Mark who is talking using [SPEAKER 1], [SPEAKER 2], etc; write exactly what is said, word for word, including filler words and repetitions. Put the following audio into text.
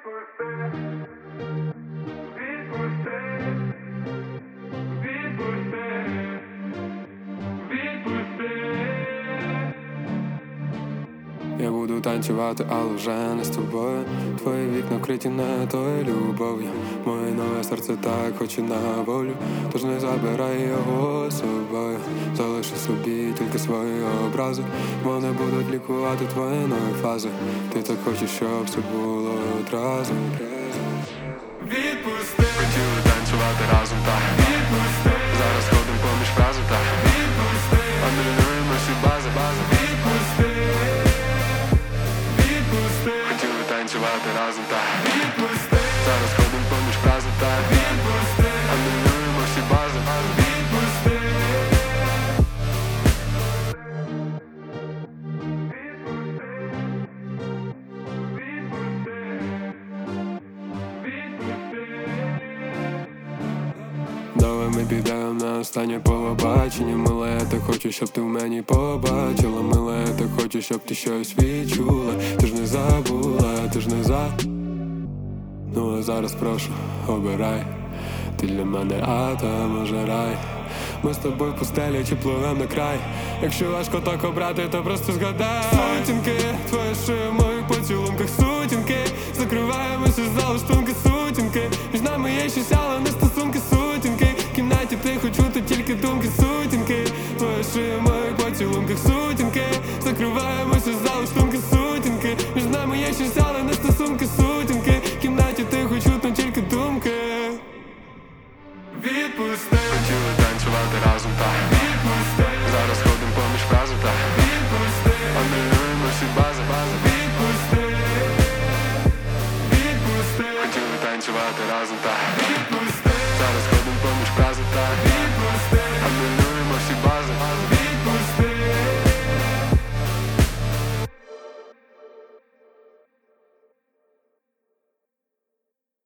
[SPEAKER 1] Я буду танцювати, але вже не з тобою. Твої вікна вкриті не тою любов'ю. Моє нове серце так хоче на волю, тож не забирай його з собою. Залиши собі тільки свої образи, вони будуть лікувати твої нові фази. Ти так хочеш, щоб все було одразу. Відпусти. Хотіли танцювати разом, так. Відпусти. Зараз ходим поміж фрази, так. Відпусти. Анулюємо всі бази, бази. Відпусти. Хотіли танцювати разом, так. Відпусти. Зараз ходим поміж фрази, так. Відпусти. Анулюємо всі бази, бази. Відпусти. Давай ми підемо на останнє побачення. Мила, я так хочу, щоб ти в мені побачила. Мила, я так хочу, щоб ти щось відчула. Ти ж не забула, ти ж не за. Ну а зараз прошу, обирай. Ти для мене ада, може рай. Ми з тобою в пустелі чи пливем на край. Якщо важко так обрати, то просто згадай. Сутінки, твоя шия в моїх поцілунках. Сутінки, закриваємося за лаштунки. Сутінки, між нами є щось, але не стосунки. Сутінки, в кімнаті тихо чути тільки думки. Сутінки, твоя шия в моїх поцілунках. Сутінки, закриваємося за лаштунки. Сутінки, між нами є щось, але не стосунки. Сутінки, в кімнаті тихо чутно тільки думки. Відпусти. Хотіли танцювати разом, так. Відпусти. Зараз ходим поміж фрази, так. Відпусти. Анулюємо всі бази, бази. Відпусти. Відпусти. Хотіли танцювати разом, так.